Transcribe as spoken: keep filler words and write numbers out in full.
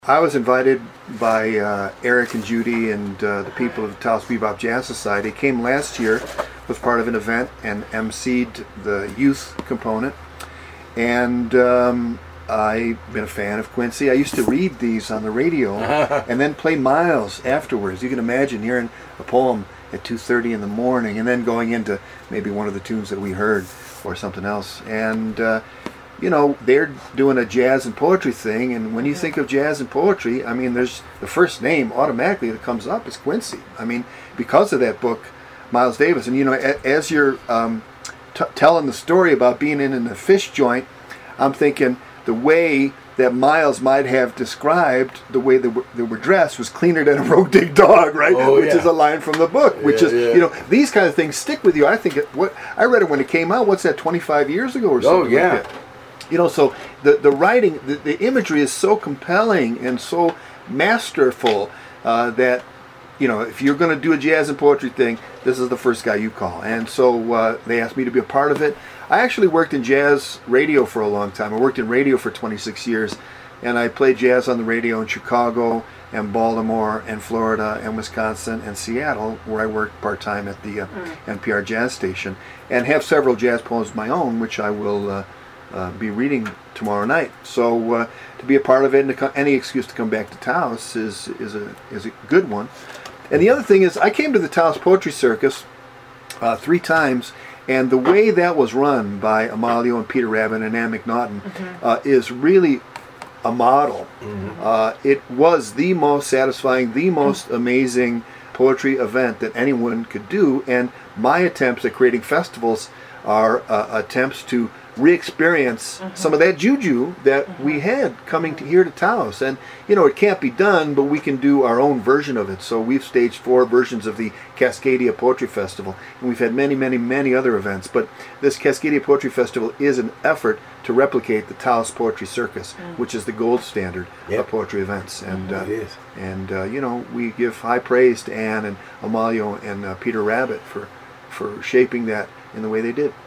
I was invited by uh, Eric and Judy and uh, the people of the Taos Bebop Jazz Society. Came last year, was part of an event and emceed the youth component. And um, I've been a fan of Quincy. I used to read these on the radio and then play Miles afterwards. You can imagine hearing a poem at two thirty in the morning and then going into maybe one of the tunes that we heard or something else. And uh, you know, they're doing a jazz and poetry thing, and when you think of jazz and poetry, I mean, there's the first name automatically that comes up is Quincy. I mean, because of that book, Miles Davis. And you know, a, as you're um, t- telling the story about being in, in a fish joint, I'm thinking the way that Miles might have described the way they were, they were dressed was cleaner than a road-dig dog, right? Oh, which yeah. is a line from the book. Which Yeah, is, yeah. you know, these kind of things stick with you. I think it, what I read it when it came out. What's that? twenty-five years ago or something? Oh, yeah. Like that. You know, so the, the writing, the, the imagery is so compelling and so masterful uh, that, you know, if you're going to do a jazz and poetry thing, this is the first guy you call. And so uh, they asked me to be a part of it. I actually worked in jazz radio for a long time. I worked in radio for twenty-six years, and I played jazz on the radio in Chicago and Baltimore and Florida and Wisconsin and Seattle, where I worked part-time at the uh, mm. N P R jazz station, and have several jazz poems of my own, which I will... Uh, Uh, be reading tomorrow night. So uh, to be a part of it and to co- any excuse to come back to Taos is is a is a good one. And the other thing is, I came to the Taos Poetry Circus uh, three times, and the way that was run by Amalio and Peter Rabin and Ann McNaughton mm-hmm. uh, is really a model. Mm-hmm. Uh, it was the most satisfying, the most mm-hmm. amazing poetry event that anyone could do, and my attempts at creating festivals are uh, attempts to re-experience mm-hmm. some of that juju that mm-hmm. we had coming to here to Taos. And you know, it can't be done, but we can do our own version of it. So we've staged four versions of the Cascadia Poetry Festival, and we've had many many many other events, but this Cascadia Poetry Festival is an effort to replicate the Taos Poetry Circus, mm. which is the gold standard yep. of poetry events. And mm, uh, it is. and uh, you know, we give high praise to Ann and Amalio and uh, Peter Rabbit for for shaping that in the way they did.